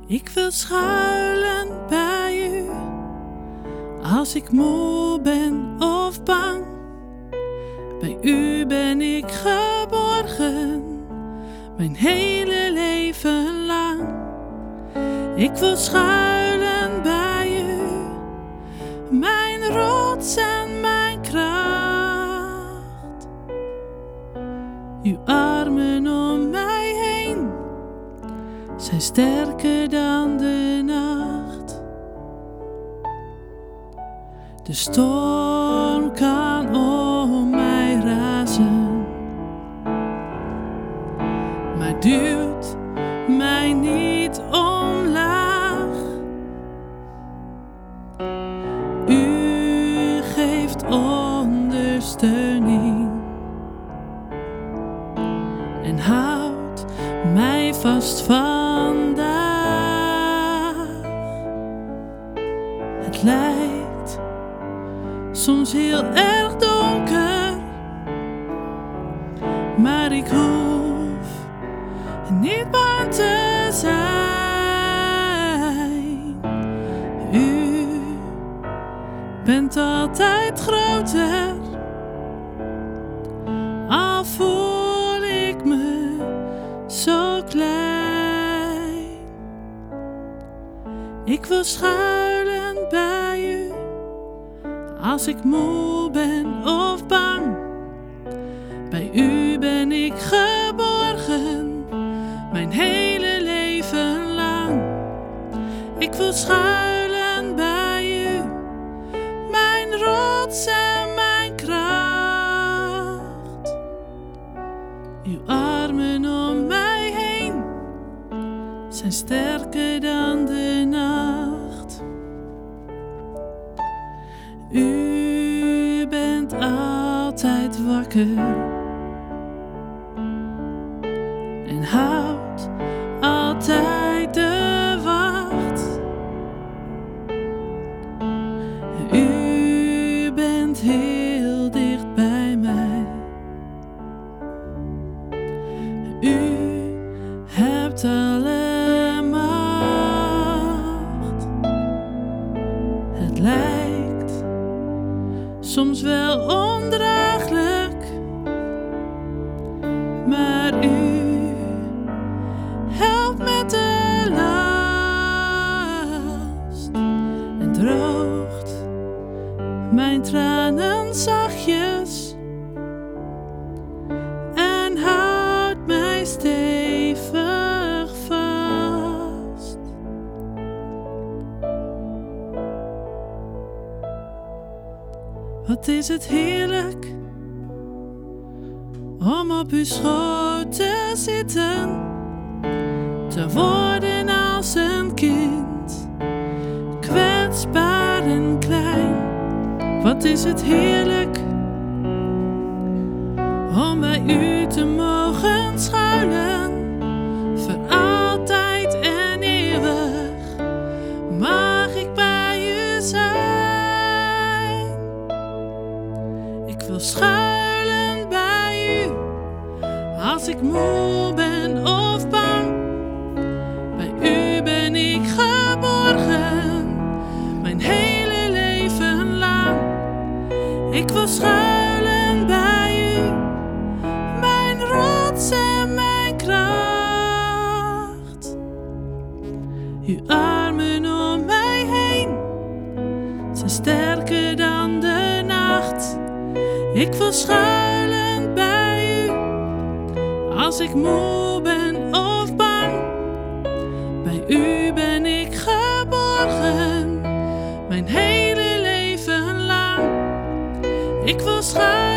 Ik wil schuilen bij u, als ik moe ben of bang. Bij u ben ik geborgen, mijn hele leven lang. Ik wil schuilen bij u, mijn rots en mijn kracht. Uw armen om mij heen zijn sterker dan de nacht. De storm kan om mij razen, maar duwt mij niet omlaag. U geeft ondersteuning en houdt mij vast vandaag. Het lijkt soms heel erg donker, maar ik hoef niet bang te zijn. U bent altijd groter, al voel ik me zo klein. Ik wil schuilen bij u, als ik moe ben of bang. Bij u ben ik geborgen, mijn hele leven lang. Ik wil schuilen bij u, mijn rots en mijn kracht. Uw armen om mij heen zijn sterker dan de nacht. U bent altijd wakker en houdt altijd de wacht. U bent heel dicht bij mij. U hebt alle macht. Het lijkt soms wel ondraaglijk, maar u helpt met de last en droogt mijn tranen zachtjes en houdt mij stevig vast. Wat is het heerlijk om op uw schoot te zitten, te worden als een kind, kwetsbaar en klein. Wat is het heerlijk om bij u te mogen schuilen, voor altijd en eeuwig mag ik bij u zijn. Ik wil schuilen bij u, als ik moe ben of bang. Bij u ben ik geborgen, mijn hele leven lang. Ik wil schuilen bij u, mijn rots en mijn kracht. Uw armen om mij heen zijn sterker dan de nacht. Ik wil schuilen bij u, als ik moe ben of bang. Bij u ben ik geborgen, mijn hele leven lang. Ik wil schuilen